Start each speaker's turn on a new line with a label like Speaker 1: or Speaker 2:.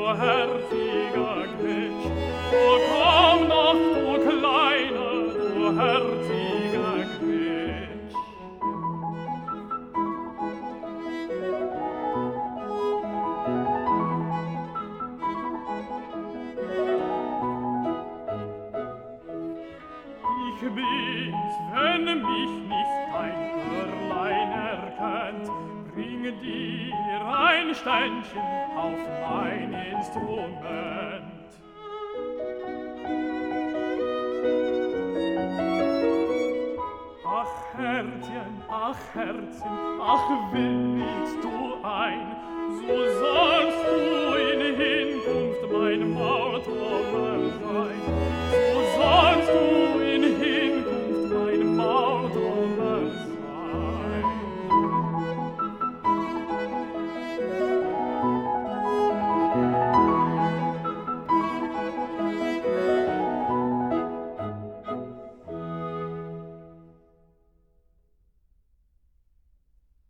Speaker 1: herziger Gretsch. Oh, komm doch, du Kleine, du herziger Gretsch. Ich bin's, wenn mich nicht dein Hörlein erkennt, bring dir ein Steinchen auf mein Instrument. Ach Herzchen, ach willigst du ein,